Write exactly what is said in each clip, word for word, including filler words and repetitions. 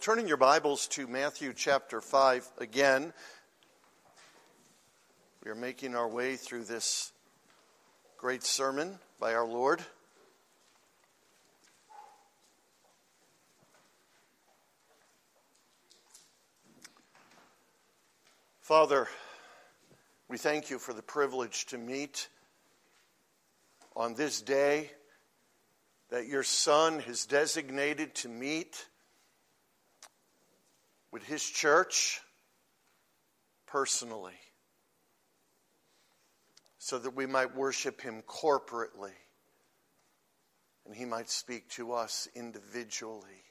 Turning your Bibles to Matthew chapter five again. We are making our way through this great sermon by our Lord. Father, we thank you for the privilege to meet on this day that your Son has designated to meet with his church personally, so that we might worship him corporately and he might speak to us individually.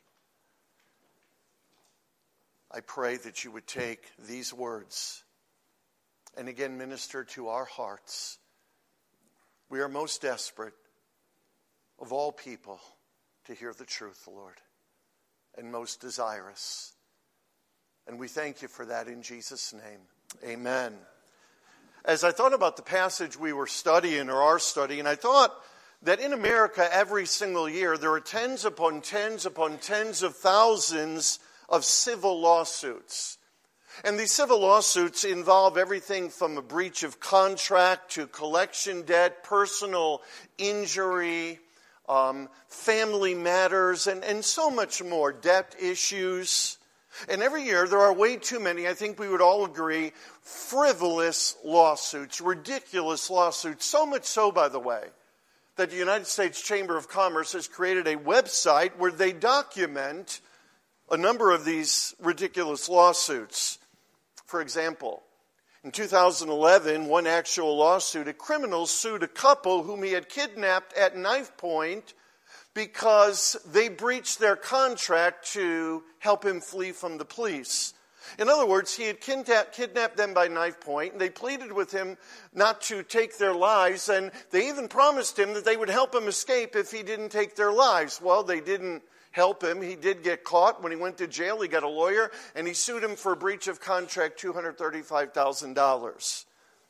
I pray that you would take these words and again minister to our hearts. We are most desperate of all people to hear the truth, Lord, and most desirous. And we thank you for that in Jesus' name. Amen. As I thought about the passage we were studying or are studying, I thought that in America every single year there are tens upon tens upon tens of thousands of civil lawsuits. And these civil lawsuits involve everything from a breach of contract to collection debt, personal injury, um, family matters, and, and so much more, debt issues. And every year there are way too many, I think we would all agree, frivolous lawsuits, ridiculous lawsuits. So much so, by the way, that the United States Chamber of Commerce has created a website where they document a number of these ridiculous lawsuits. For example, in two thousand eleven, one actual lawsuit, a criminal sued a couple whom he had kidnapped at knife point because they breached their contract to help him flee from the police. In other words, he had kidnapped them by knife point, and they pleaded with him not to take their lives, and they even promised him that they would help him escape if he didn't take their lives. Well, they didn't help him. He did get caught. When he went to jail, he got a lawyer, and he sued him for a breach of contract, two hundred thirty-five thousand dollars.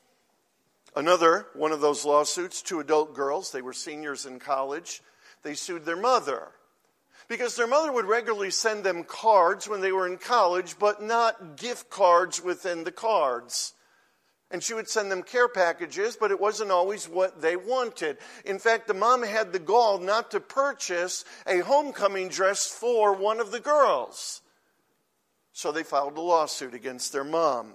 Another one of those lawsuits, two adult girls, they were seniors in college. They sued their mother because their mother would regularly send them cards when they were in college, but not gift cards within the cards. And she would send them care packages, but it wasn't always what they wanted. In fact, the mom had the gall not to purchase a homecoming dress for one of the girls. So they filed a lawsuit against their mom.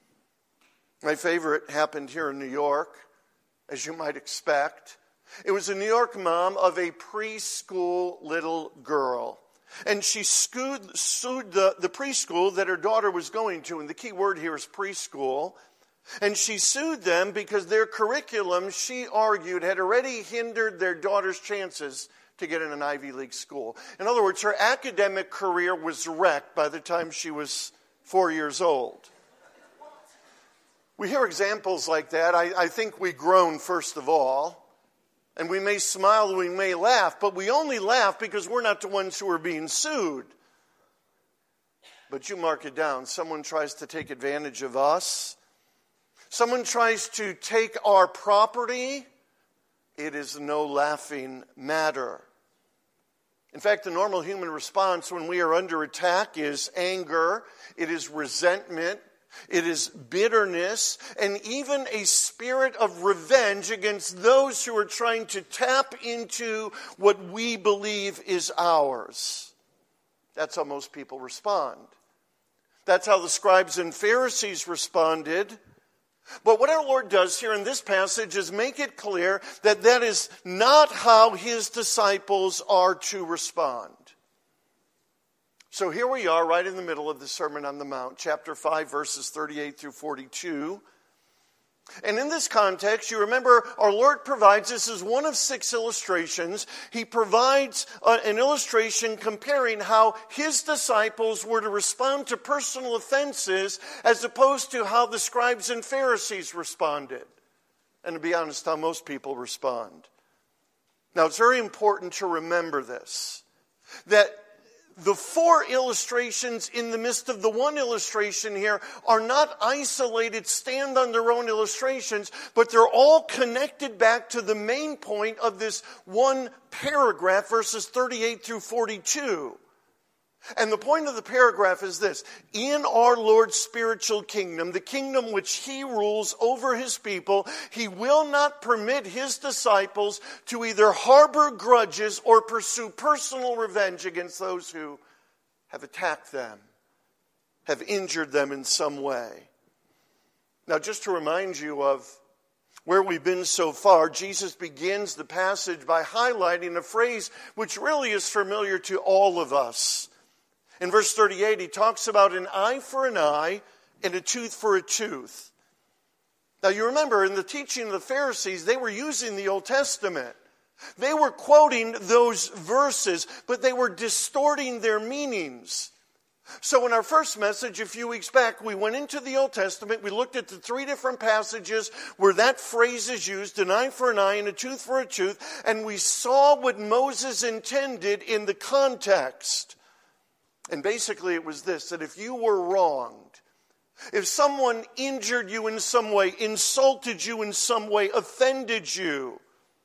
My favorite happened here in New York, as you might expect. It was a New York mom of a preschool little girl. And she sued, sued the, the preschool that her daughter was going to. And the key word here is preschool. And she sued them because their curriculum, she argued, had already hindered their daughter's chances to get in an Ivy League school. In other words, her academic career was wrecked by the time she was four years old. We hear examples like that. I, I think we groan, first of all. And we may smile, we may laugh, but we only laugh because we're not the ones who are being sued. But you mark it down. Someone tries to take advantage of us. Someone tries to take our property. It is no laughing matter. In fact, the normal human response when we are under attack is anger. It is resentment. It is bitterness, and even a spirit of revenge against those who are trying to tap into what we believe is ours. That's how most people respond. That's how the scribes and Pharisees responded. But what our Lord does here in this passage is make it clear that that is not how his disciples are to respond. So here we are right in the middle of the Sermon on the Mount, chapter five, verses thirty-eight through forty-two. And in this context, you remember our Lord provides, this is one of six illustrations. He provides uh, an illustration comparing how his disciples were to respond to personal offenses as opposed to how the scribes and Pharisees responded. And to be honest, how most people respond. Now, it's very important to remember this, that the four illustrations in the midst of the one illustration here are not isolated, stand on their own illustrations, but they're all connected back to the main point of this one paragraph, verses thirty-eight through forty-two. And the point of the paragraph is this: in our Lord's spiritual kingdom, the kingdom which he rules over his people, he will not permit his disciples to either harbor grudges or pursue personal revenge against those who have attacked them, have injured them in some way. Now, just to remind you of where we've been so far, Jesus begins the passage by highlighting a phrase which really is familiar to all of us. In verse thirty-eight, he talks about an eye for an eye and a tooth for a tooth. Now, you remember, in the teaching of the Pharisees, they were using the Old Testament. They were quoting those verses, but they were distorting their meanings. So in our first message a few weeks back, we went into the Old Testament. We looked at the three different passages where that phrase is used, an eye for an eye and a tooth for a tooth, and we saw what Moses intended in the context. And basically it was this, that if you were wronged, if someone injured you in some way, insulted you in some way, offended you,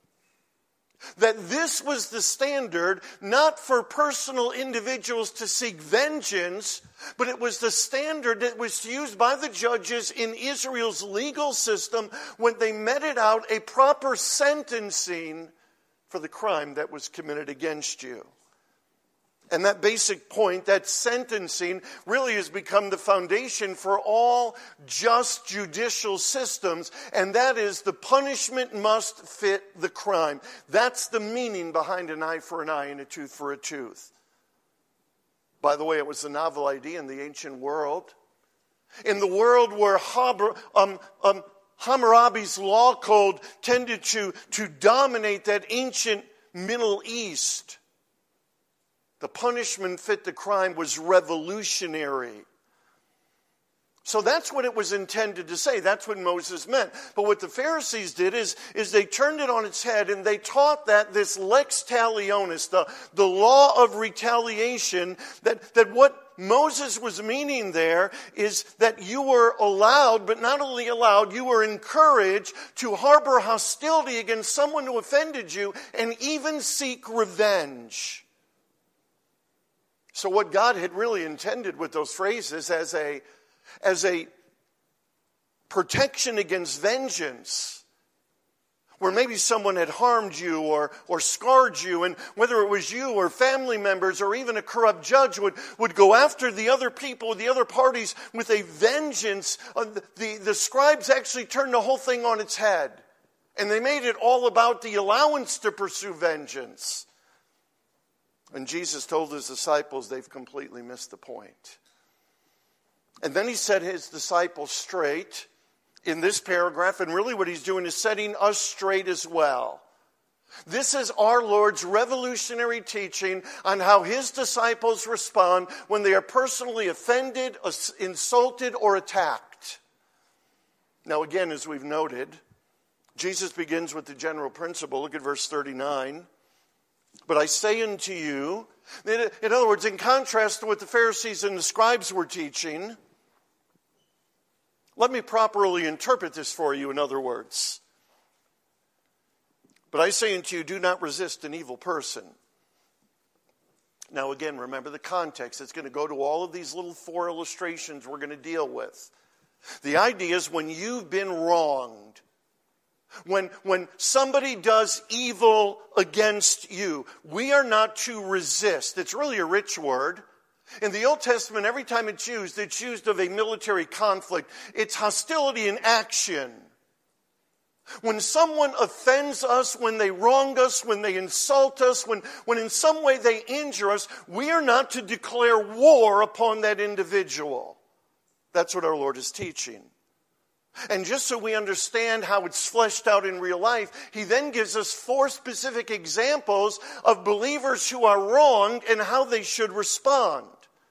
that this was the standard, not for personal individuals to seek vengeance, but it was the standard that was used by the judges in Israel's legal system when they meted out a proper sentencing for the crime that was committed against you. And that basic point, that sentencing, really has become the foundation for all just judicial systems, and that is the punishment must fit the crime. That's the meaning behind an eye for an eye and a tooth for a tooth. By the way, it was a novel idea in the ancient world. In the world where Habur, um, um, Hammurabi's law code tended to, to dominate that ancient Middle East, the punishment fit the crime was revolutionary. So that's what it was intended to say. That's what Moses meant. But what the Pharisees did is, is they turned it on its head and they taught that this lex talionis, the, the law of retaliation, that, that what Moses was meaning there is that you were allowed, but not only allowed, you were encouraged to harbor hostility against someone who offended you and even seek revenge. So what God had really intended with those phrases as a, as a protection against vengeance, where maybe someone had harmed you or, or scarred you, and whether it was you or family members or even a corrupt judge would, would go after the other people, the other parties with a vengeance. The, the, the scribes actually turned the whole thing on its head, and they made it all about the allowance to pursue vengeance. And Jesus told his disciples they've completely missed the point. And then he set his disciples straight in this paragraph, and really what he's doing is setting us straight as well. This is our Lord's revolutionary teaching on how his disciples respond when they are personally offended, insulted, or attacked. Now again, as we've noted, Jesus begins with the general principle. Look at verse thirty-nine. But I say unto you, in other words, in contrast to what the Pharisees and the scribes were teaching, let me properly interpret this for you, in other words. But I say unto you, do not resist an evil person. Now again, remember the context. It's going to go to all of these little four illustrations we're going to deal with. The idea is when you've been wronged, When, when somebody does evil against you, we are not to resist. It's really a rich word. In the Old Testament, every time it's used, it's used of a military conflict. It's hostility in action. When someone offends us, when they wrong us, when they insult us, when, when in some way they injure us, we are not to declare war upon that individual. That's what our Lord is teaching. And just so we understand how it's fleshed out in real life, he then gives us four specific examples of believers who are wronged and how they should respond.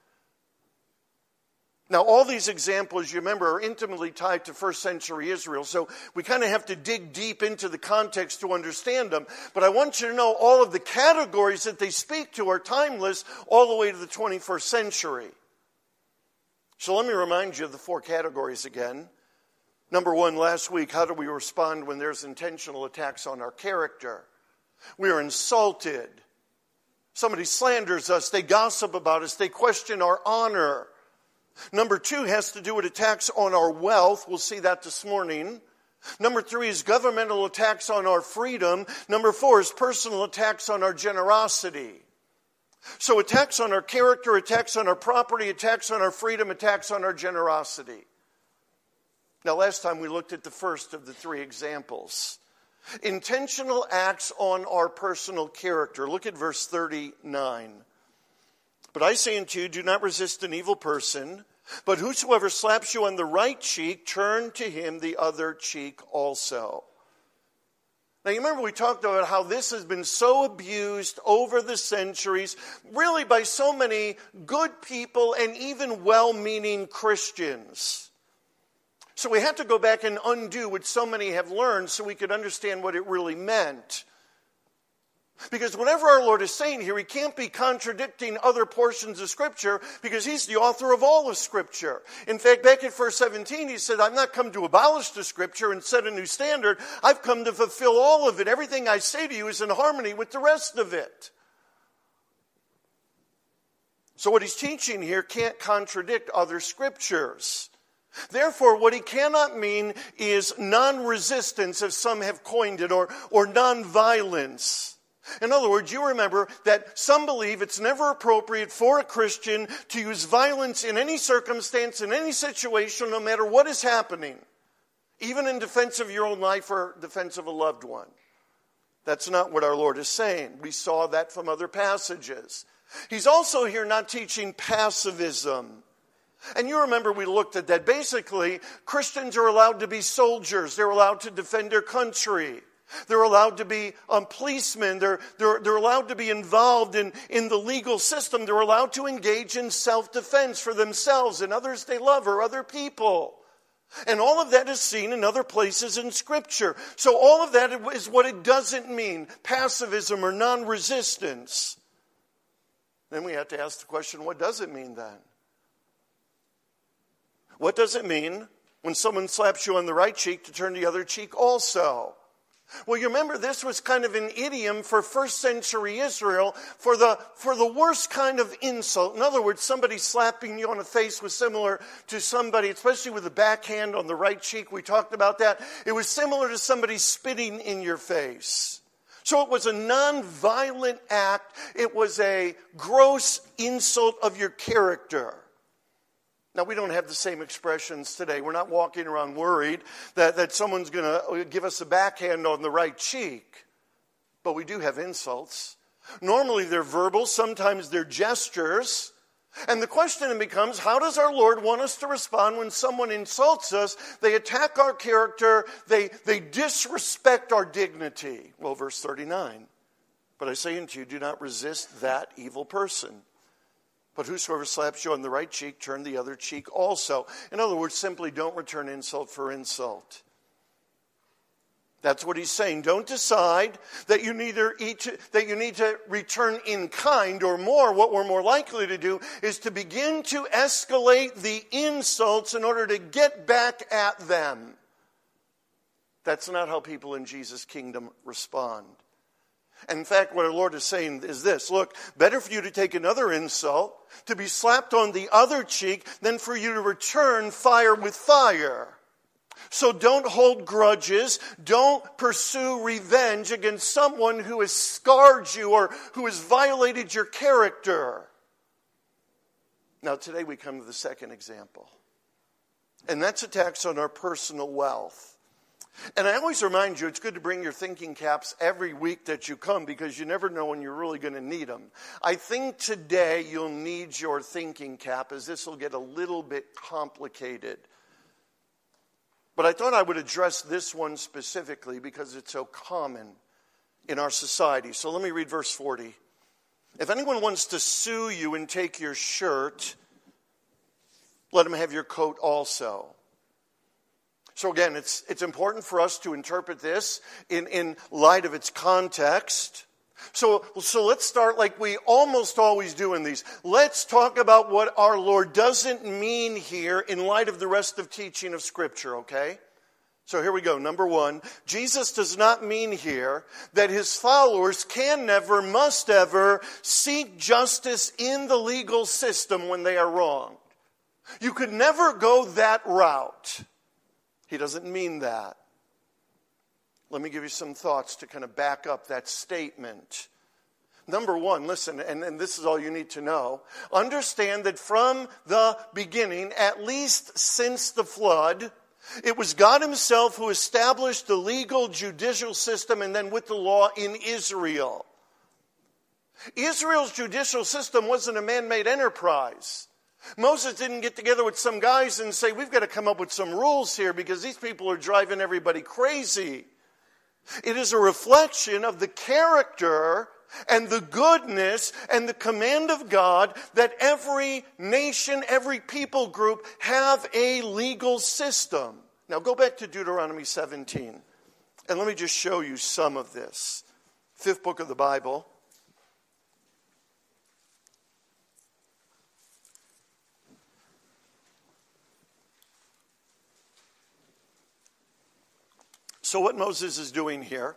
Now, all these examples, you remember, are intimately tied to first century Israel, so we kind of have to dig deep into the context to understand them. But I want you to know all of the categories that they speak to are timeless all the way to the twenty-first century. So let me remind you of the four categories again. Number one, last week, how do we respond when there's intentional attacks on our character? We are insulted. Somebody slanders us, they gossip about us, they question our honor. Number two has to do with attacks on our wealth. We'll see that this morning. Number three is governmental attacks on our freedom. Number four is personal attacks on our generosity. So attacks on our character, attacks on our property, attacks on our freedom, attacks on our generosity. Now, last time we looked at the first of the three examples. Intentional acts on our personal character. Look at verse thirty-nine. But I say unto you, do not resist an evil person, but whosoever slaps you on the right cheek, turn to him the other cheek also. Now, you remember we talked about how this has been so abused over the centuries, really by so many good people and even well-meaning Christians. So we had to go back and undo what so many have learned so we could understand what it really meant. Because whatever our Lord is saying here, he can't be contradicting other portions of Scripture because he's the author of all of Scripture. In fact, back at verse seventeen, he said, I've not come to abolish the Scripture and set a new standard. I've come to fulfill all of it. Everything I say to you is in harmony with the rest of it. So what he's teaching here can't contradict other Scriptures. Therefore, what he cannot mean is non-resistance, as some have coined it, or, or non-violence. In other words, you remember that some believe it's never appropriate for a Christian to use violence in any circumstance, in any situation, no matter what is happening, even in defense of your own life or defense of a loved one. That's not what our Lord is saying. We saw that from other passages. He's also here not teaching pacifism. And you remember we looked at that. Basically, Christians are allowed to be soldiers. They're allowed to defend their country. They're allowed to be um, policemen. They're, they're, they're allowed to be involved in, in the legal system. They're allowed to engage in self-defense for themselves and others they love or other people. And all of that is seen in other places in Scripture. So all of that is what it doesn't mean, pacifism or non-resistance. Then we have to ask the question, what does it mean then? What does it mean when someone slaps you on the right cheek to turn the other cheek also? Well, you remember this was kind of an idiom for first century Israel for the, for the worst kind of insult. In other words, somebody slapping you on the face was similar to somebody, especially with the backhand on the right cheek. We talked about that. It was similar to somebody spitting in your face. So it was a non-violent act. It was a gross insult of your character. Now, we don't have the same expressions today. We're not walking around worried that, that someone's going to give us a backhand on the right cheek. But we do have insults. Normally they're verbal. Sometimes they're gestures. And the question becomes, how does our Lord want us to respond when someone insults us? They attack our character. They, they disrespect our dignity. Well, verse thirty-nine. But I say unto you, do not resist that evil person. But whosoever slaps you on the right cheek, turn the other cheek also. In other words, simply don't return insult for insult. That's what he's saying. Don't decide that you neither eat to, that you need to return in kind or more. What we're more likely to do is to begin to escalate the insults in order to get back at them. That's not how people in Jesus' kingdom respond. And in fact, what our Lord is saying is this. Look, better for you to take another insult, to be slapped on the other cheek, than for you to return fire with fire. So don't hold grudges. Don't pursue revenge against someone who has scarred you or who has violated your character. Now, today we come to the second example. And that's attacks on our personal wealth. And I always remind you, it's good to bring your thinking caps every week that you come because you never know when you're really going to need them. I think today you'll need your thinking cap as this will get a little bit complicated. But I thought I would address this one specifically because it's so common in our society. So let me read verse forty. If anyone wants to sue you and take your shirt, let him have your coat also. So again, it's it's important for us to interpret this in, in light of its context. So, so let's start like we almost always do in these. Let's talk about what our Lord doesn't mean here in light of the rest of teaching of Scripture, okay? So here we go. Number one, Jesus does not mean here that his followers can never, must ever seek justice in the legal system when they are wronged. You could never go that route. He doesn't mean that. Let me give you some thoughts to kind of back up that statement. Number one, listen, and, and this is all you need to know. Understand that from the beginning, at least since the flood, it was God himself who established the legal judicial system and then with the law in Israel. Israel's judicial system wasn't a man-made enterprise. Moses didn't get together with some guys and say, we've got to come up with some rules here because these people are driving everybody crazy. It is a reflection of the character and the goodness and the command of God that every nation, every people group have a legal system. Now go back to Deuteronomy seventeen, and let me just show you some of this. Fifth book of the Bible. So what Moses is doing here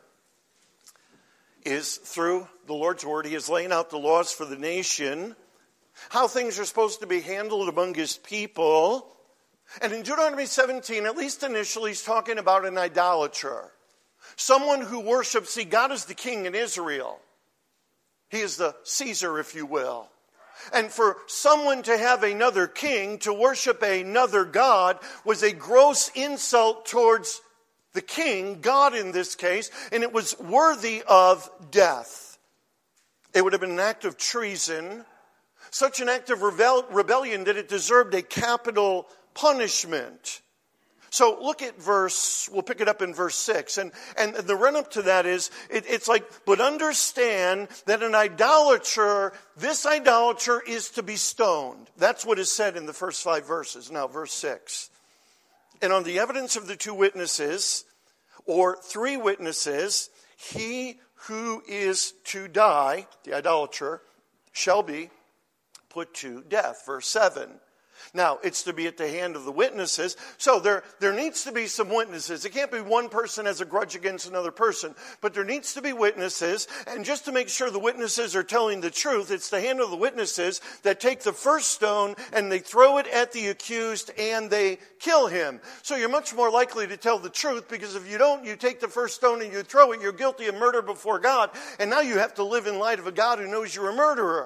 is through the Lord's word, he is laying out the laws for the nation, how things are supposed to be handled among his people. And in Deuteronomy seventeen, at least initially, he's talking about an idolater. Someone who worships, see, God is the king in Israel. He is the Caesar, if you will. And for someone to have another king, to worship another God, was a gross insult towards the king, God in this case, and it was worthy of death. It would have been an act of treason, such an act of rebel- rebellion that it deserved a capital punishment. So look at verse, we'll pick it up in verse six. And, and the run-up to that is, it, it's like, but understand that an idolater, this idolater is to be stoned. That's what is said in the first five verses. Now, verse six. And on the evidence of the two witnesses, or three witnesses, he who is to die, the idolater, shall be put to death. Verse seven. Now, it's to be at the hand of the witnesses. So there, there needs to be some witnesses. It can't be one person has a grudge against another person. But there needs to be witnesses. And just to make sure the witnesses are telling the truth, it's the hand of the witnesses that take the first stone and they throw it at the accused and they kill him. So you're much more likely to tell the truth, because if you don't, you take the first stone and you throw it, you're guilty of murder before God. And now you have to live in light of a God who knows you're a murderer.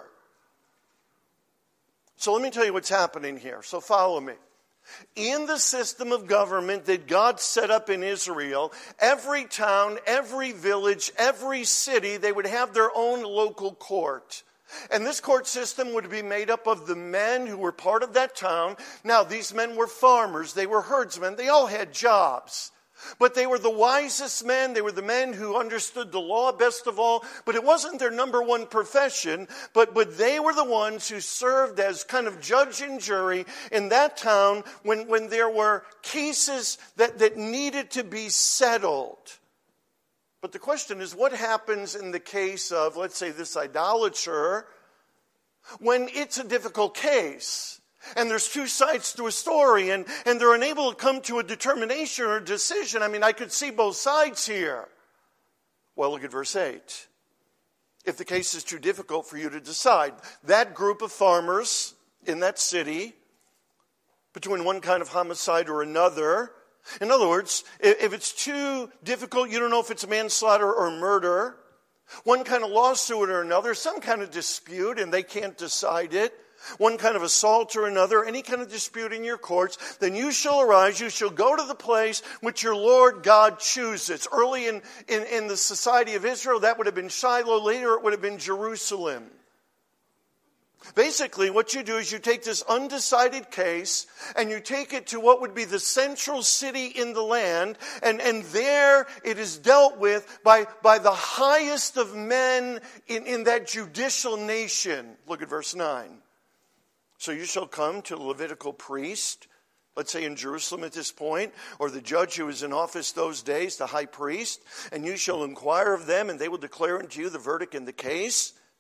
So let me tell you what's happening here. So follow me. In the system of government that God set up in Israel, every town, every village, every city, they would have their own local court. And this court system would be made up of the men who were part of that town. Now, these men were farmers. They were herdsmen. They all had jobs. But they were the wisest men. They were the men who understood the law best of all. But it wasn't their number one profession. But, but they were the ones who served as kind of judge and jury in that town when, when there were cases that, that needed to be settled. But the question is, what happens in the case of, let's say, this idolater when it's a difficult case? And there's two sides to a story, and, and they're unable to come to a determination or a decision. I mean, I could see both sides here. Well, look at verse eight. If the case is too difficult for you to decide, that group of farmers in that city, between one kind of homicide or another, in other words, if it's too difficult, you don't know if it's manslaughter or murder, one kind of lawsuit or another, some kind of dispute, and they can't decide it, one kind of assault or another, any kind of dispute in your courts, then you shall arise, you shall go to the place which your Lord God chooses. Early in, in, in the society of Israel, that would have been Shiloh. Later, it would have been Jerusalem. Basically, what you do is you take this undecided case and you take it to what would be the central city in the land, and, and there it is dealt with by, by the highest of men in, in that judicial nation. Look at verse nine. So you shall come to the Levitical priest, let's say in Jerusalem at this point, or the judge who was in office those days, the high priest, and you shall inquire of them, and they will declare unto you the verdict in the case.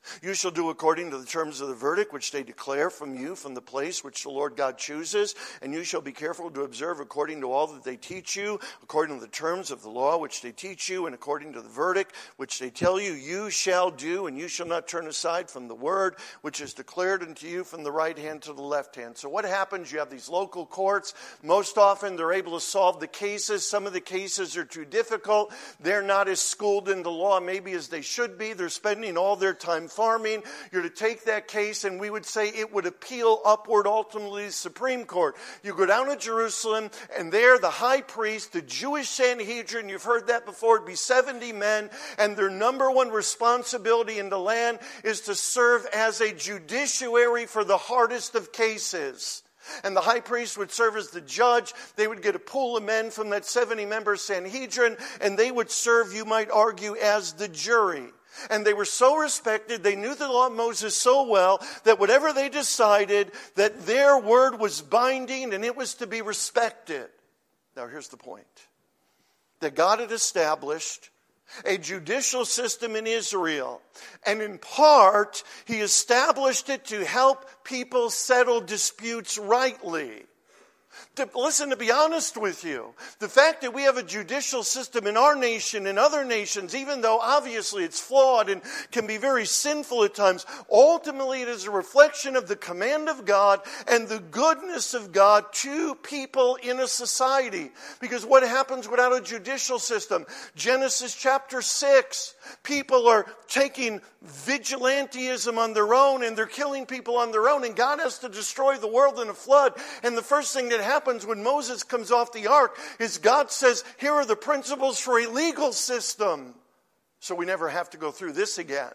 You shall do according to the terms of the verdict which they declare from you from the place which the Lord God chooses, and you shall be careful to observe according to all that they teach you, according to the terms of the law which they teach you, and according to the verdict which they tell you, you shall do, and you shall not turn aside from the word which is declared unto you from the right hand to the left hand. So what happens? You have these local courts. Most often they're able to solve the cases. Some of the cases are too difficult. They're not as schooled in the law maybe as they should be. They're spending all their time farming. You're to take that case, and we would say it would appeal upward ultimately to the Supreme Court. You go down to Jerusalem, and there the high priest, the Jewish Sanhedrin, you've heard that before, it'd be seventy men, and their number one responsibility in the land is to serve as a judiciary for the hardest of cases. And the high priest would serve as the judge. They would get a pool of men from that seventy-member Sanhedrin, and they would serve, you might argue, as the jury. And they were so respected, they knew the law of Moses so well, that whatever they decided, that their word was binding and it was to be respected. Now here's the point. That God had established a judicial system in Israel. And in part, He established it to help people settle disputes rightly. To, listen, to be honest with you, the fact that we have a judicial system in our nation and other nations, even though obviously it's flawed and can be very sinful at times, ultimately it is a reflection of the command of God and the goodness of God to people in a society. Because what happens without a judicial system? Genesis chapter six, people are taking vigilantism on their own, and they're killing people on their own, and God has to destroy the world in a flood. And the first thing that happens when Moses comes off the ark is God says, here are the principles for a legal system, so we never have to go through this again.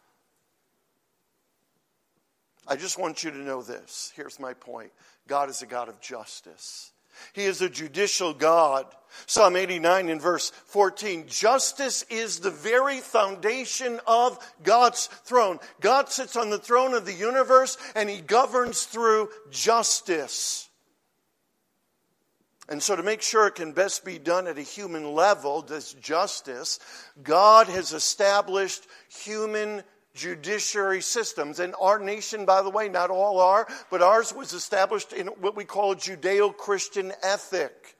I just want you to know this. Here's my point. God is a God of justice. He is a judicial God. Psalm eighty-nine in verse fourteen, justice is the very foundation of God's throne. God sits on the throne of the universe, and He governs through justice. And so to make sure it can best be done at a human level, this justice, God has established human judiciary systems. And our nation, by the way, not all are, but ours was established in what we call a Judeo-Christian ethic.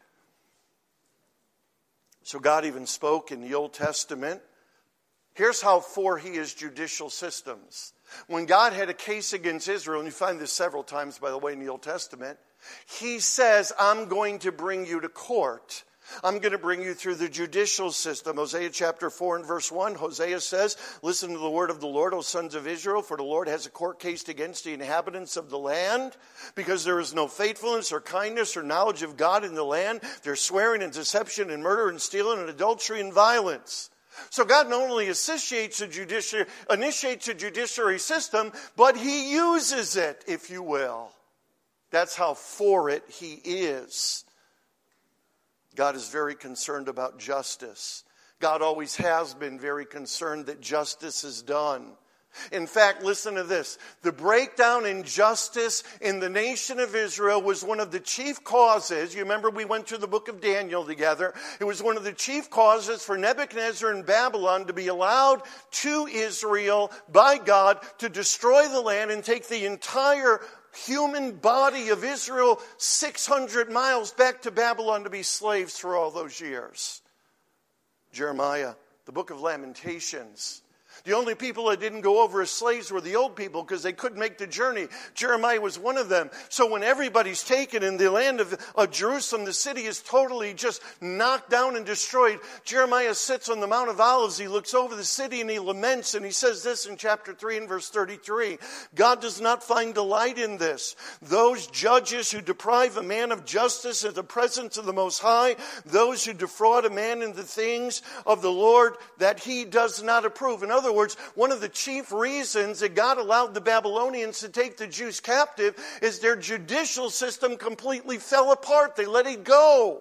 So God even spoke in the Old Testament. Here's how for He is judicial systems. When God had a case against Israel, and you find this several times, by the way, in the Old Testament, He says, I'm going to bring you to court. I'm going to bring you through the judicial system. Hosea chapter four and verse one, Hosea says, listen to the word of the Lord, O sons of Israel, for the Lord has a court case against the inhabitants of the land, because there is no faithfulness or kindness or knowledge of God in the land. There's swearing and deception and murder and stealing and adultery and violence. So God not only initiates a judiciary, initiates a judiciary system, but He uses it, if you will. That's how for it He is. God is very concerned about justice. God always has been very concerned that justice is done. In fact, listen to this. The breakdown in justice in the nation of Israel was one of the chief causes. You remember we went through the book of Daniel together. It was one of the chief causes for Nebuchadnezzar and Babylon to be allowed to Israel by God to destroy the land and take the entire human body of Israel six hundred miles back to Babylon to be slaves for all those years. Jeremiah, the book of Lamentations. The only people that didn't go over as slaves were the old people because they couldn't make the journey. Jeremiah was one of them. So when everybody's taken in the land of, of Jerusalem, the city is totally just knocked down and destroyed. Jeremiah sits on the Mount of Olives. He looks over the city and he laments, and he says this in chapter three and verse thirty-three. God does not find delight in this. Those judges who deprive a man of justice in the presence of the Most High, those who defraud a man in the things of the Lord that He does not approve. In other words, one of the chief reasons that God allowed the Babylonians to take the Jews captive is their judicial system completely fell apart. They let it go.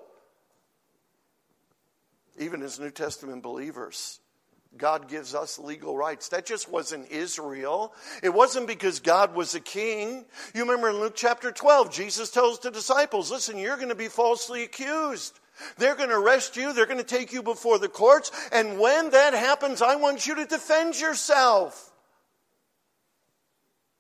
Even as New Testament believers, God gives us legal rights. That just wasn't Israel. It wasn't because God was a king. You remember in Luke chapter twelve, Jesus tells the disciples, listen, you're going to be falsely accused. They're going to arrest you. They're going to take you before the courts. And when that happens, I want you to defend yourself.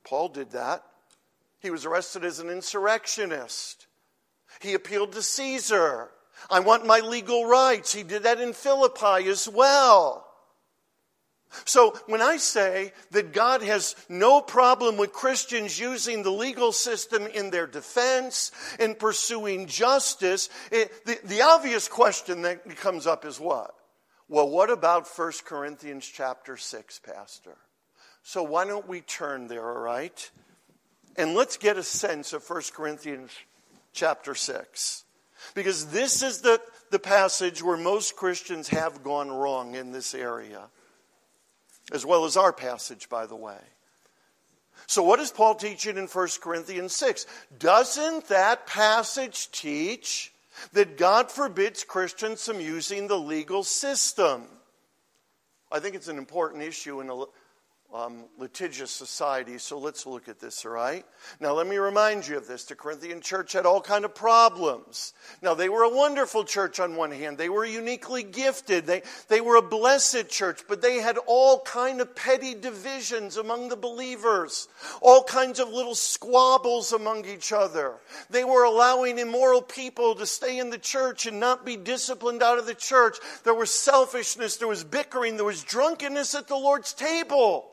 Paul did that. He was arrested as an insurrectionist. He appealed to Caesar. I want my legal rights. He did that in Philippi as well. So when I say that God has no problem with Christians using the legal system in their defense and pursuing justice, it, the, the obvious question that comes up is what? Well, what about First Corinthians chapter six, Pastor? So why don't we turn there, all right? And let's get a sense of First Corinthians chapter six. Because this is the, the passage where most Christians have gone wrong in this area. As well as our passage, by the way. So what is Paul teaching in First Corinthians six? Doesn't that passage teach that God forbids Christians from using the legal system? I think it's an important issue in a Um, litigious society, so let's look at this, all right? Now, let me remind you of this. The Corinthian church had all kind of problems. Now, they were a wonderful church on one hand. They were uniquely gifted. They, they were a blessed church, but they had all kind of petty divisions among the believers, all kinds of little squabbles among each other. They were allowing immoral people to stay in the church and not be disciplined out of the church. There was selfishness, there was bickering, there was drunkenness at the Lord's table.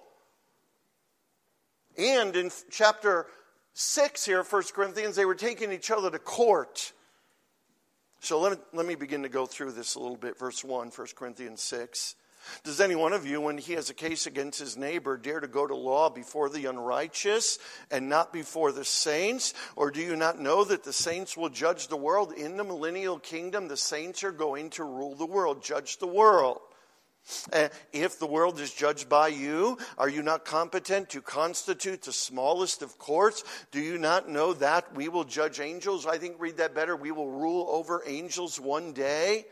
And in chapter six here, First Corinthians, they were taking each other to court. So let me, let me begin to go through this a little bit. Verse one, First Corinthians six. Does any one of you, when he has a case against his neighbor, dare to go to law before the unrighteous and not before the saints? Or do you not know that the saints will judge the world? In the millennial kingdom, the saints are going to rule the world, judge the world. Uh, if the world is judged by you, are you not competent to constitute the smallest of courts? Do you not know that we will judge angels? I think read that better. We will rule over angels one day.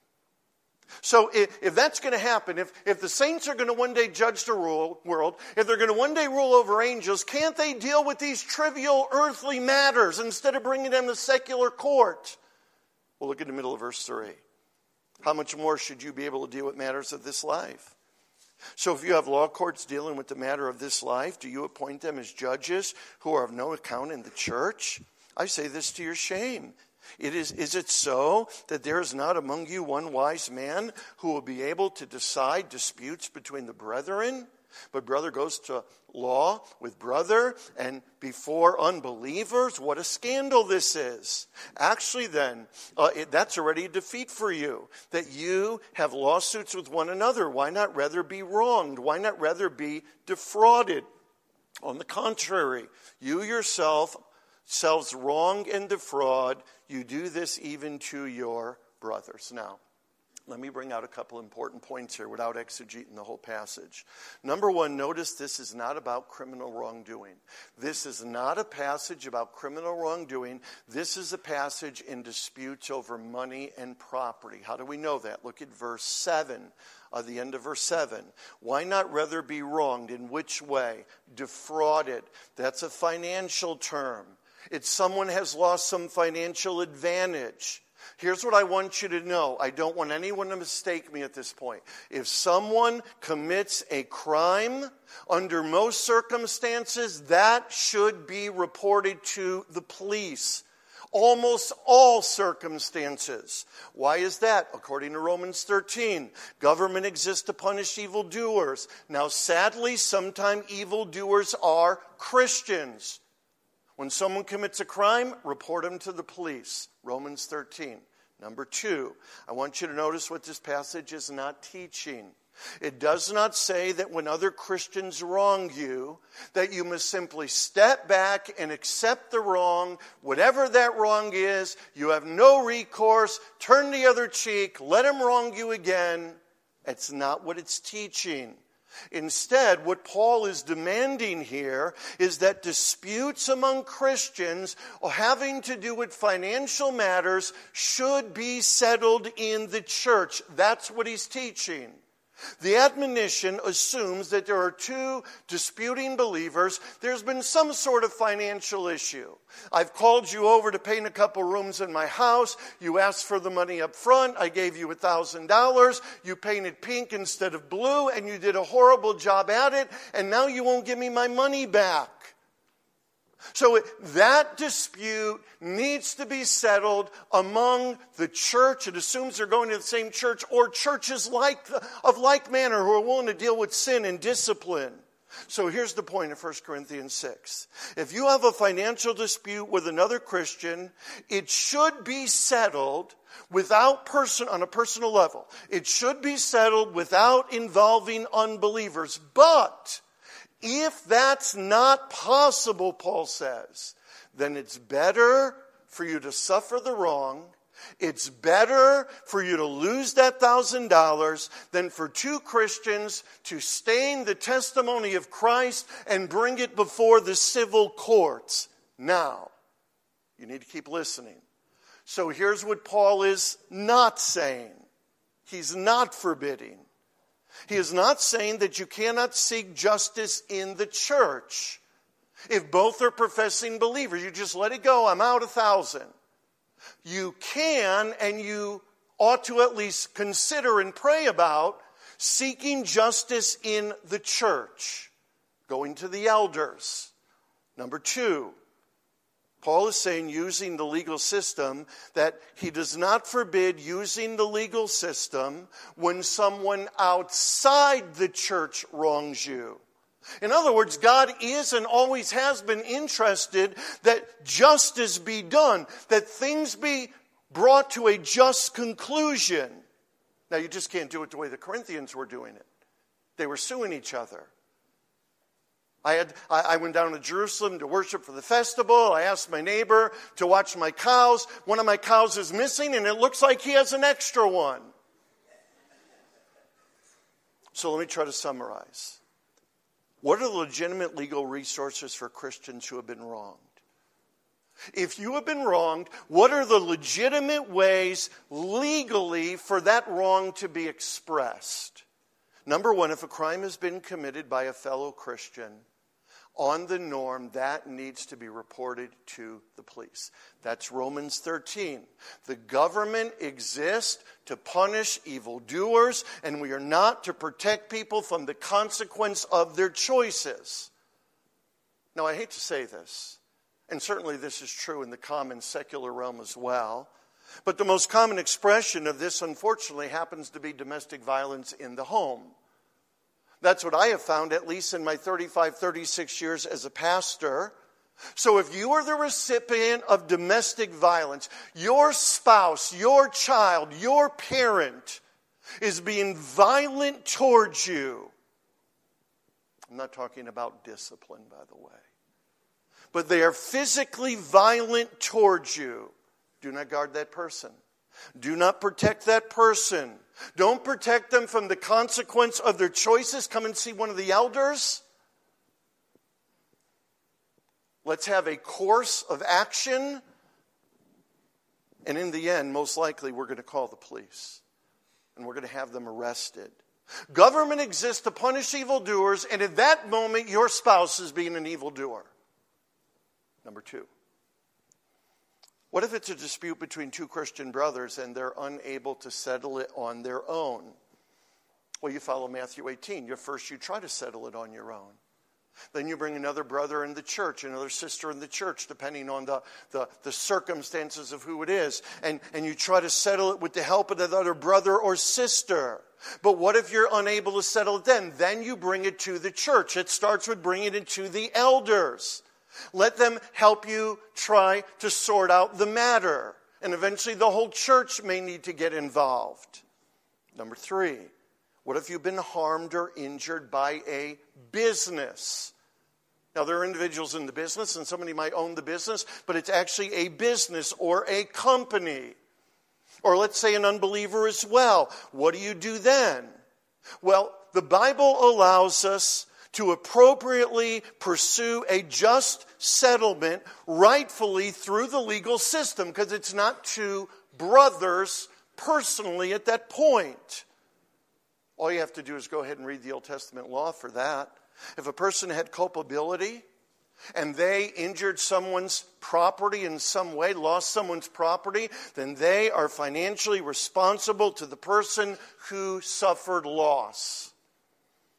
So if, if that's going to happen, if, if the saints are going to one day judge the rule, world, if they're going to one day rule over angels, can't they deal with these trivial earthly matters instead of bringing them to secular court? Well, look at the middle of verse three. How much more should you be able to deal with matters of this life? So if you have law courts dealing with the matter of this life, do you appoint them as judges who are of no account in the church? I say this to your shame. It is, is it so that there is not among you one wise man who will be able to decide disputes between the brethren? But brother goes to law with brother and before unbelievers. What a scandal this is. Actually then, uh, it, that's already a defeat for you. That you have lawsuits with one another. Why not rather be wronged? Why not rather be defrauded? On the contrary, you yourself, selves wrong and defraud, you do this even to your brothers. Now, let me bring out a couple important points here without exegeting the whole passage. Number one, notice this is not about criminal wrongdoing. This is not a passage about criminal wrongdoing. This is a passage in disputes over money and property. How do we know that? Look at verse seven, uh, the end of verse seven. Why not rather be wronged? In which way? Defrauded. That's a financial term. It's someone has lost some financial advantage. Here's what I want you to know. I don't want anyone to mistake me at this point. If someone commits a crime, under most circumstances, that should be reported to the police. Almost all circumstances. Why is that? According to Romans thirteen, government exists to punish evildoers. Now, sadly, sometimes evildoers are Christians. When someone commits a crime, report them to the police. Romans thirteen. Number two, I want you to notice what this passage is not teaching. It does not say that when other Christians wrong you, that you must simply step back and accept the wrong, whatever that wrong is. You have no recourse. Turn the other cheek. Let them wrong you again. That's not what it's teaching. Instead, what Paul is demanding here is that disputes among Christians having to do with financial matters should be settled in the church. That's what he's teaching. The admonition assumes that there are two disputing believers. There's been some sort of financial issue. I've called you over to paint a couple rooms in my house. You asked for the money up front. I gave you one thousand dollars. You painted pink instead of blue, and you did a horrible job at it, and now you won't give me my money back. So it, that dispute needs to be settled among the church. It assumes they're going to the same church or churches like of like manner who are willing to deal with sin and discipline. So here's the point of First Corinthians six. If you have a financial dispute with another Christian, it should be settled without person on a personal level. It should be settled without involving unbelievers. But if that's not possible, Paul says, then it's better for you to suffer the wrong. It's better for you to lose that thousand dollars than for two Christians to stain the testimony of Christ and bring it before the civil courts. Now, you need to keep listening. So here's what Paul is not saying. He's not forbidding. He is not saying that you cannot seek justice in the church. If both are professing believers, you just let it go. I'm out a thousand. You can, and you ought to at least consider and pray about seeking justice in the church, going to the elders. Number two, Paul is saying using the legal system, that he does not forbid using the legal system when someone outside the church wrongs you. In other words, God is and always has been interested that justice be done, that things be brought to a just conclusion. Now, you just can't do it the way the Corinthians were doing it. They were suing each other. I had I, I went down to Jerusalem to worship for the festival. I asked my neighbor to watch my cows. One of my cows is missing, and it looks like he has an extra one. So let me try to summarize. What are the legitimate legal resources for Christians who have been wronged? If you have been wronged, what are the legitimate ways legally for that wrong to be expressed? Number one, if a crime has been committed by a fellow Christian, on the norm, that needs to be reported to the police. That's Romans thirteen. The government exists to punish evildoers, and we are not to protect people from the consequence of their choices. Now, I hate to say this, and certainly this is true in the common secular realm as well, but the most common expression of this, unfortunately, happens to be domestic violence in the home. That's what I have found, at least in my thirty-five, thirty-six years as a pastor. So if you are the recipient of domestic violence, your spouse, your child, your parent is being violent towards you. I'm not talking about discipline, by the way. But they are physically violent towards you. Do not guard that person. Do not protect that person. Don't protect them from the consequence of their choices. Come and see one of the elders. Let's have a course of action. And in the end, most likely, we're going to call the police. And we're going to have them arrested. Government exists to punish evildoers, and at that moment, your spouse is being an evildoer. Number two. What if it's a dispute between two Christian brothers and they're unable to settle it on their own? Well, you follow Matthew eighteen. You first you try to settle it on your own. Then you bring another brother in the church, another sister in the church, depending on the, the, the circumstances of who it is. And, and you try to settle it with the help of that other brother or sister. But what if you're unable to settle it then? Then you bring it to the church. It starts with bringing it to the elders. Let them help you try to sort out the matter. And eventually the whole church may need to get involved. Number three, what if you've been harmed or injured by a business? Now, there are individuals in the business, and somebody might own the business, but it's actually a business or a company. Or let's say an unbeliever as well. What do you do then? Well, the Bible allows us to appropriately pursue a just settlement rightfully through the legal system, because it's not two brothers personally at that point. All you have to do is go ahead and read the Old Testament law for that. If a person had culpability and they injured someone's property in some way, lost someone's property, then they are financially responsible to the person who suffered loss.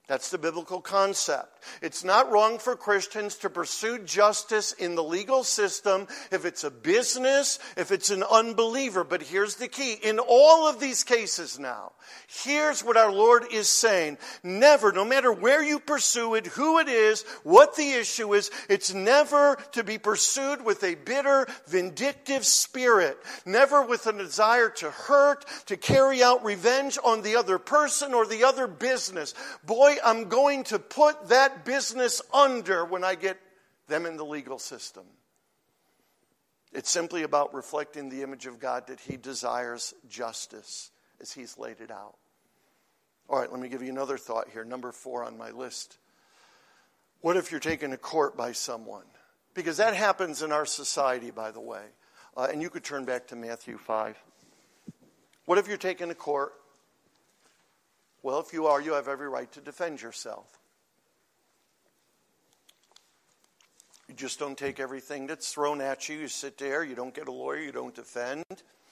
That's the biblical concept. It's not wrong for Christians to pursue justice in the legal system if it's a business, if it's an unbeliever. But here's the key. In all of these cases now, here's what our Lord is saying. Never, no matter where you pursue it, who it is, what the issue is, it's never to be pursued with a bitter, vindictive spirit. Never with a desire to hurt, to carry out revenge on the other person or the other business. Boy, I'm going to put that business under when I get them in the legal system. It's simply about reflecting the image of God that He desires justice as He's laid it out. All right, let me give you another thought here. Number four on my list. What if you're taken to court by someone? Because that happens in our society, by the way. Uh, and you could turn back to Matthew five. What if you're taken to court? Well, if you are, you have every right to defend yourself. You just don't take everything that's thrown at you. You sit there, you don't get a lawyer, you don't defend.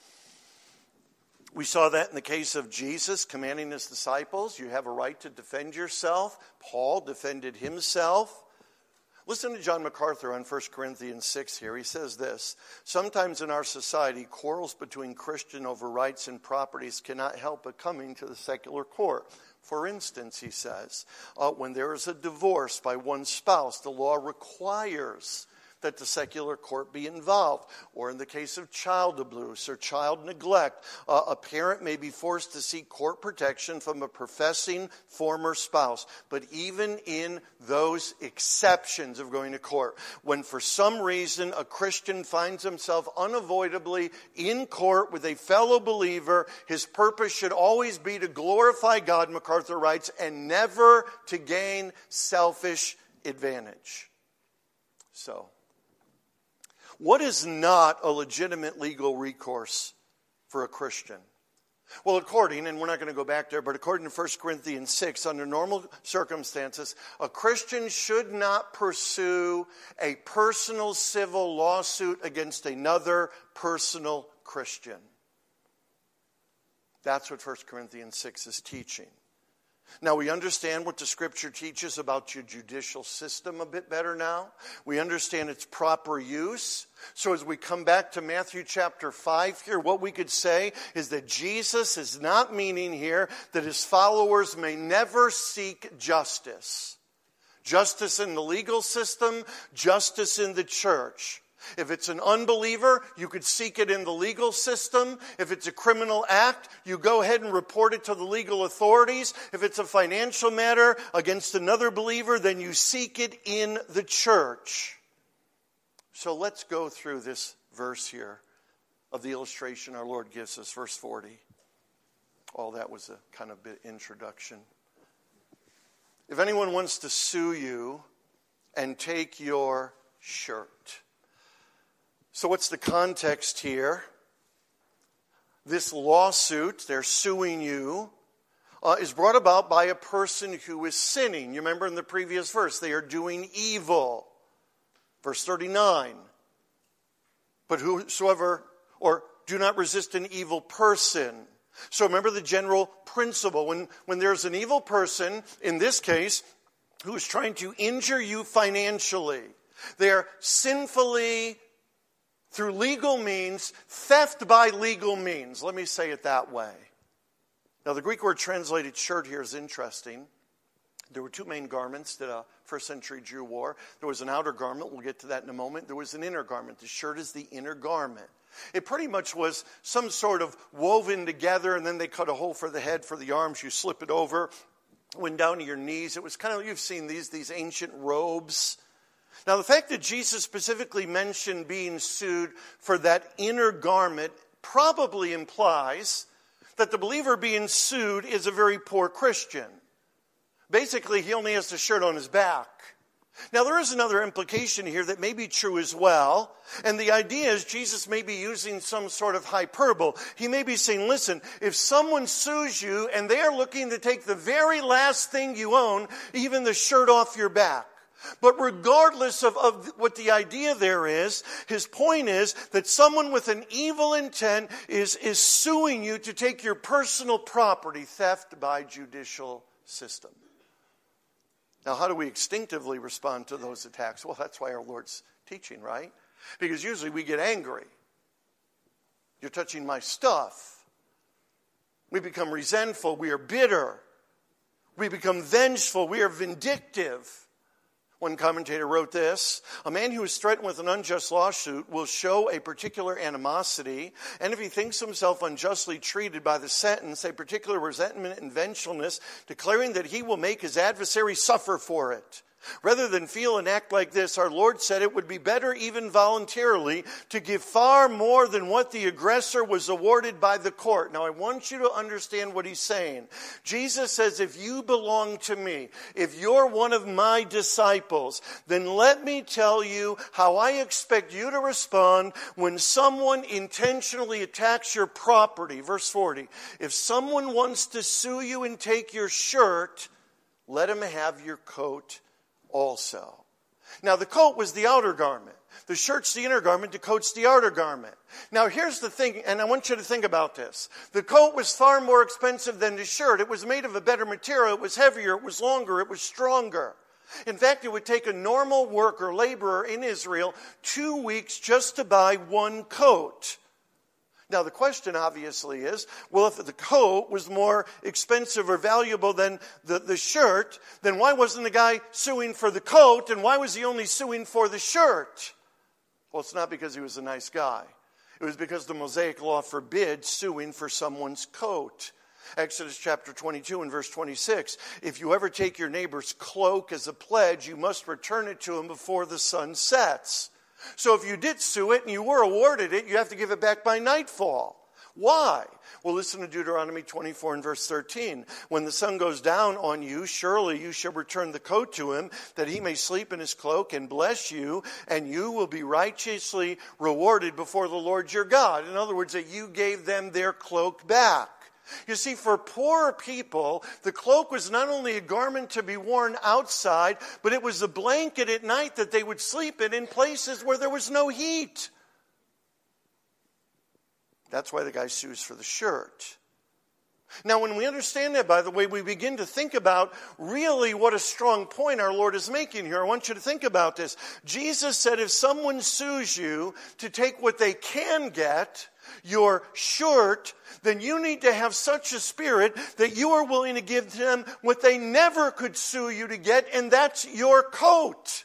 We saw that in the case of Jesus commanding His disciples. You have a right to defend yourself. Paul defended himself. Listen to John MacArthur on First Corinthians six here. He says this: sometimes in our society, quarrels between Christians over rights and properties cannot help but coming to the secular court. For instance, he says, uh, when there is a divorce by one spouse, the law requires that the secular court be involved. Or in the case of child abuse or child neglect, uh, a parent may be forced to seek court protection from a professing former spouse. But even in those exceptions of going to court, when for some reason a Christian finds himself unavoidably in court with a fellow believer, his purpose should always be to glorify God, MacArthur writes, and never to gain selfish advantage. So, what is not a legitimate legal recourse for a Christian? Well, according, and we're not going to go back there, but according to First Corinthians six, under normal circumstances, a Christian should not pursue a personal civil lawsuit against another personal Christian. That's what First Corinthians six is teaching. Now, we understand what the Scripture teaches about your judicial system a bit better now. We understand its proper use. So as we come back to Matthew chapter five here, what we could say is that Jesus is not meaning here that His followers may never seek justice. Justice in the legal system, justice in the church. If it's an unbeliever, you could seek it in the legal system. If it's a criminal act, you go ahead and report it to the legal authorities. If it's a financial matter against another believer, then you seek it in the church. So let's go through this verse here of the illustration our Lord gives us, verse forty. Oh, that was a kind of bit introduction. If anyone wants to sue you and take your shirt. So what's the context here? This lawsuit, they're suing you, uh, is brought about by a person who is sinning. You remember in the previous verse, they are doing evil. Verse thirty-nine. But whosoever, or do not resist an evil person. So remember the general principle. When, when there's an evil person, in this case, who is trying to injure you financially, they are sinfully, through legal means, theft by legal means. Let me say it that way. Now, the Greek word translated shirt here is interesting. There were two main garments that a first century Jew wore. There was an outer garment. We'll get to that in a moment. There was an inner garment. The shirt is the inner garment. It pretty much was some sort of woven together, and then they cut a hole for the head, for the arms. You slip it over, went down to your knees. It was kind of, you've seen these, these ancient robes. Now, the fact that Jesus specifically mentioned being sued for that inner garment probably implies that the believer being sued is a very poor Christian. Basically, he only has the shirt on his back. Now, there is another implication here that may be true as well. And the idea is Jesus may be using some sort of hyperbole. He may be saying, listen, if someone sues you and they are looking to take the very last thing you own, even the shirt off your back. But regardless of, of what the idea there is, his point is that someone with an evil intent is, is suing you to take your personal property, theft by judicial system. Now, how do we instinctively respond to those attacks? Well, that's why our Lord's teaching, right? Because usually we get angry. You're touching my stuff. We become resentful. We are bitter. We become vengeful. We are vindictive. One commentator wrote this: a man who is threatened with an unjust lawsuit will show a particular animosity, and if he thinks himself unjustly treated by the sentence, a particular resentment and vengefulness, declaring that he will make his adversary suffer for it. Rather than feel and act like this, our Lord said it would be better, even voluntarily, to give far more than what the aggressor was awarded by the court. Now, I want you to understand what he's saying. Jesus says, if you belong to me, if you're one of my disciples, then let me tell you how I expect you to respond when someone intentionally attacks your property. Verse forty, if someone wants to sue you and take your shirt, let him have your coat also. Now, the coat was the outer garment. The shirt's the inner garment. The coat's the outer garment. Now, here's the thing, and I want you to think about this. The coat was far more expensive than the shirt. It was made of a better material. It was heavier. It was longer. It was stronger. In fact, it would take a normal worker, laborer in Israel, two weeks just to buy one coat. Now, the question obviously is, well, if the coat was more expensive or valuable than the, the shirt, then why wasn't the guy suing for the coat, and why was he only suing for the shirt? Well, it's not because he was a nice guy. It was because the Mosaic law forbids suing for someone's coat. Exodus chapter twenty-two and verse twenty-six, if you ever take your neighbor's cloak as a pledge, you must return it to him before the sun sets. So if you did sue it and you were awarded it, you have to give it back by nightfall. Why? Well, listen to Deuteronomy twenty-four and verse thirteen. When the sun goes down on you, surely you shall return the coat to him, that he may sleep in his cloak and bless you, and you will be righteously rewarded before the Lord your God. In other words, that you gave them their cloak back. You see, for poor people, the cloak was not only a garment to be worn outside, but it was a blanket at night that they would sleep in in places where there was no heat. That's why the guy sues for the shirt. Now, when we understand that, by the way, we begin to think about really what a strong point our Lord is making here. I want you to think about this. Jesus said if someone sues you to take what they can get, your shirt, then you need to have such a spirit that you are willing to give them what they never could sue you to get, and that's your coat.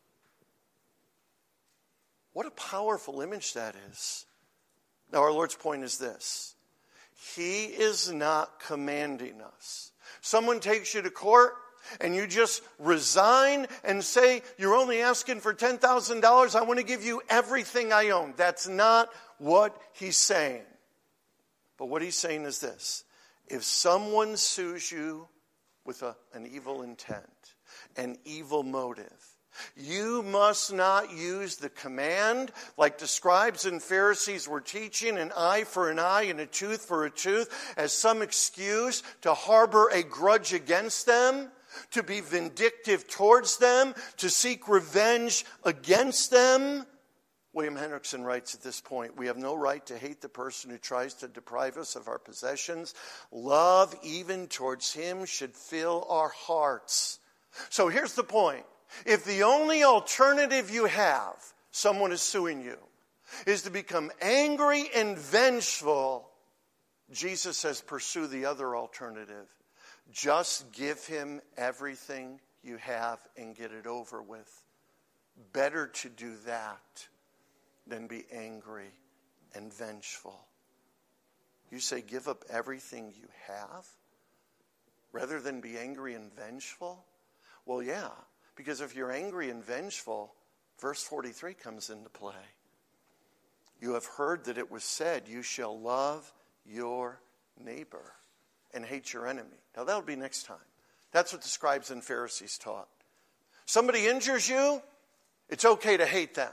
What a powerful image that is. Now, our Lord's point is this. He is not commanding us. Someone takes you to court and you just resign and say, you're only asking for ten thousand dollars. I want to give you everything I own. That's not what he's saying. But what he's saying is this. If someone sues you with a, an evil intent, an evil motive, you must not use the command like the scribes and Pharisees were teaching, an eye for an eye and a tooth for a tooth, as some excuse to harbor a grudge against them, to be vindictive towards them, to seek revenge against them. William Hendrickson writes at this point, we have no right to hate the person who tries to deprive us of our possessions. Love, even towards him, should fill our hearts. So here's the point. If the only alternative you have, someone is suing you, is to become angry and vengeful, Jesus says pursue the other alternative. Just give him everything you have and get it over with. Better to do that than be angry and vengeful. You say give up everything you have rather than be angry and vengeful? Well, yeah. Because if you're angry and vengeful, verse forty-three comes into play. You have heard that it was said, you shall love your neighbor and hate your enemy. Now that'll be next time. That's what the scribes and Pharisees taught. Somebody injures you, it's okay to hate them.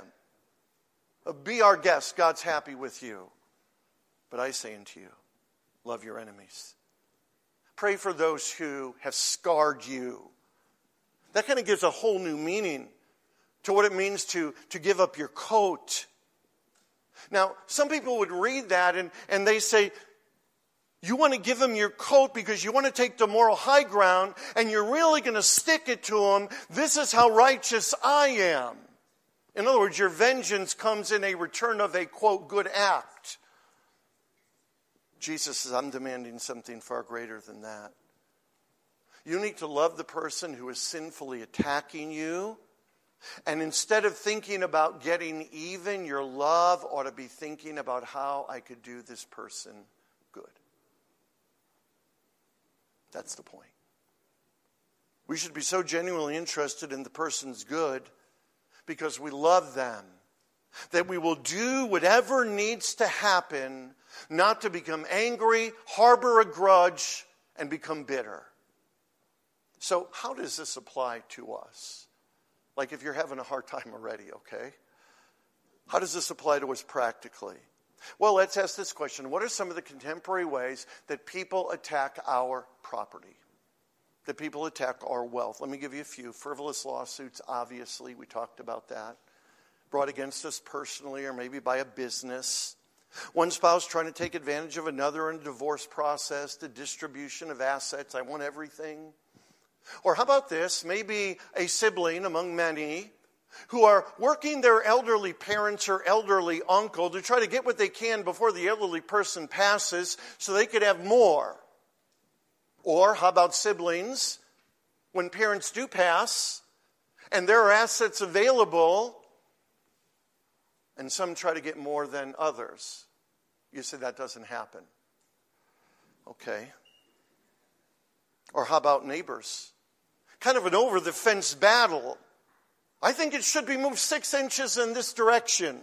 Be our guest, God's happy with you. But I say unto you, love your enemies. Pray for those who have scarred you. That kind of gives a whole new meaning to what it means to, to give up your coat. Now, some people would read that and, and they say, You want to give them your coat because you want to take the moral high ground, and you're really going to stick it to them. This is how righteous I am. In other words, your vengeance comes in a return of a, quote, good act. Jesus says, I'm demanding something far greater than that. You need to love the person who is sinfully attacking you. And instead of thinking about getting even, your love ought to be thinking about how I could do this person good. That's the point. We should be so genuinely interested in the person's good because we love them, that we will do whatever needs to happen not to become angry, harbor a grudge, and become bitter. So how does this apply to us? Like if you're having a hard time already, okay? How does this apply to us practically? Well, let's ask this question. What are some of the contemporary ways that people attack our property? That people attack our wealth? Let me give you a few. Frivolous lawsuits, obviously. We talked about that. Brought against us personally or maybe by a business. One spouse trying to take advantage of another in a divorce process. The distribution of assets. I want everything. Or how about this? Maybe a sibling among many who are working their elderly parents or elderly uncle to try to get what they can before the elderly person passes so they could have more. Or how about siblings, when parents do pass and there are assets available and some try to get more than others. You say that doesn't happen. Okay. Or how about neighbors? Kind of an over-the-fence battle. I think it should be moved six inches in this direction.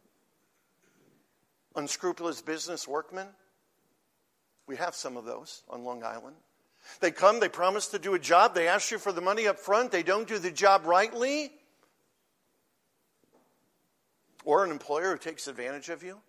Unscrupulous business workmen. We have some of those on Long Island. They come, they promise to do a job, they ask you for the money up front, they don't do the job rightly. Or an employer who takes advantage of you.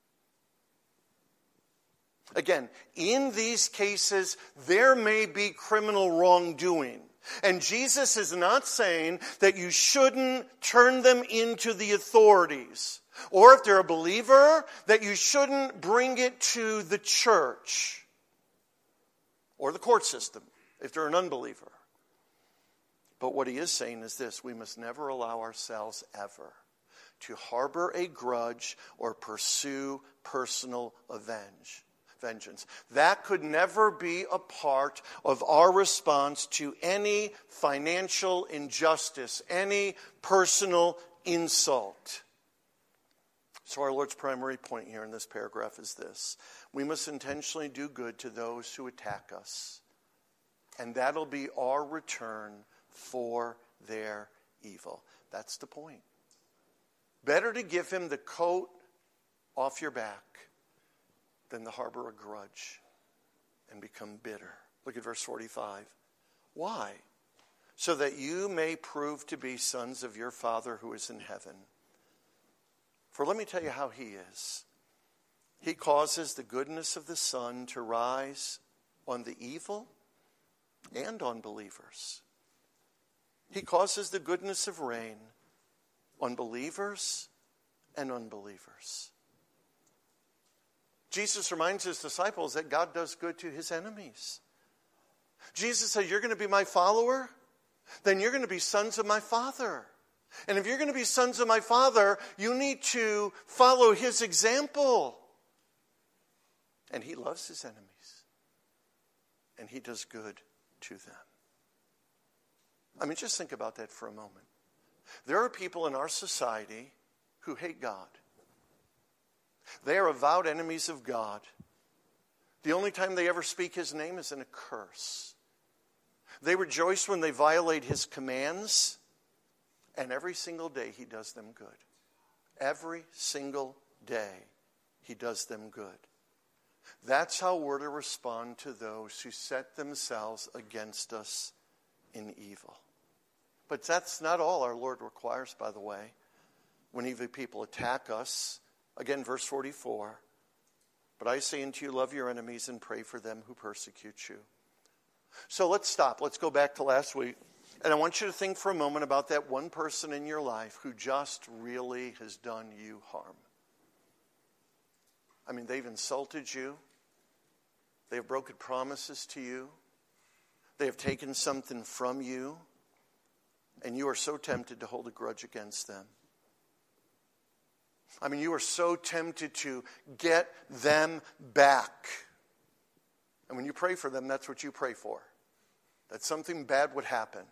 Again, in these cases, there may be criminal wrongdoing. And Jesus is not saying that you shouldn't turn them into the authorities. Or if they're a believer, that you shouldn't bring it to the church. Or the court system, if they're an unbeliever. But what he is saying is this: we must never allow ourselves ever to harbor a grudge or pursue personal avenge. Vengeance. That could never be a part of our response to any financial injustice, any personal insult. So our Lord's primary point here in this paragraph is this: we must intentionally do good to those who attack us, and that'll be our return for their evil. That's the point. Better to give him the coat off your back than to harbor a grudge and become bitter. Look at verse forty-five. Why? So that you may prove to be sons of your Father who is in heaven. For let me tell you how he is. He causes the goodness of the sun to rise on the evil and on believers. He causes the goodness of rain on believers and unbelievers. Jesus reminds his disciples that God does good to his enemies. Jesus said, you're going to be my follower? Then you're going to be sons of my Father. And if you're going to be sons of my Father, you need to follow his example. And he loves his enemies. And he does good to them. I mean, just think about that for a moment. There are people in our society who hate God. They are avowed enemies of God. The only time they ever speak his name is in a curse. They rejoice when they violate his commands. And every single day he does them good. Every single day he does them good. That's how we're to respond to those who set themselves against us in evil. But that's not all our Lord requires, by the way. When evil people attack us, again, verse forty-four, but I say unto you, love your enemies and pray for them who persecute you. So let's stop. Let's go back to last week. And I want you to think for a moment about that one person in your life who just really has done you harm. I mean, they've insulted you. They have broken promises to you. They have taken something from you. And you are so tempted to hold a grudge against them. I mean, you are so tempted to get them back. And when you pray for them, that's what you pray for. That something bad would happen.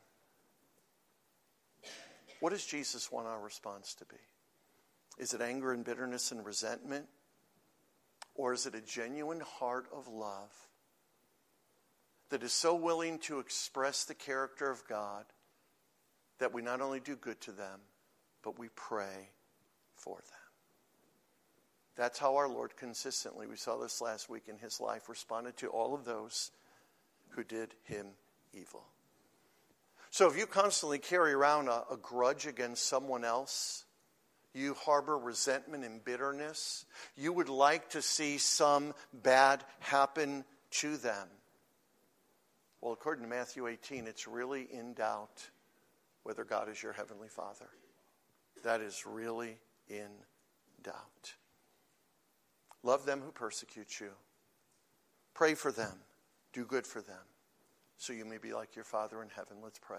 What does Jesus want our response to be? Is it anger and bitterness and resentment? Or is it a genuine heart of love that is so willing to express the character of God that we not only do good to them, but we pray for them? That's how our Lord consistently, we saw this last week in his life, responded to all of those who did him evil. So if you constantly carry around a, a grudge against someone else, you harbor resentment and bitterness, you would like to see some bad happen to them. Well, according to Matthew eighteen, it's really in doubt whether God is your heavenly Father. That is really in doubt. Love them who persecute you. Pray for them. Do good for them, so you may be like your Father in heaven. Let's pray.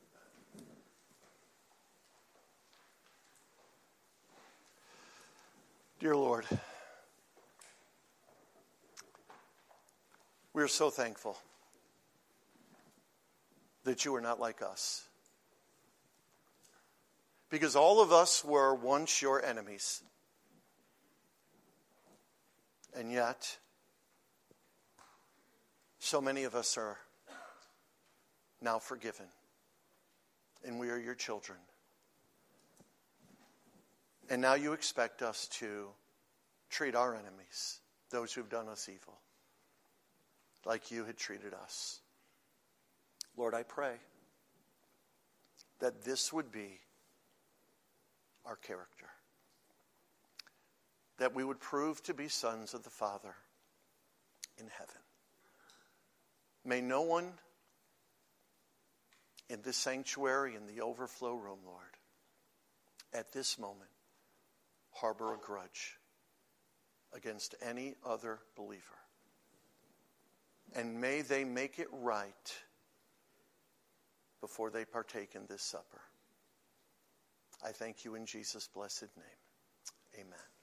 Dear Lord, we are so thankful that you are not like us. Because all of us were once your enemies. And yet, so many of us are now forgiven. And we are your children. And now you expect us to treat our enemies, those who've done us evil, like you had treated us. Lord, I pray that this would be our character. That we would prove to be sons of the Father in heaven. May no one in this sanctuary, in the overflow room, Lord, at this moment, harbor a grudge against any other believer. And may they make it right before they partake in this supper. I thank you in Jesus' blessed name. Amen.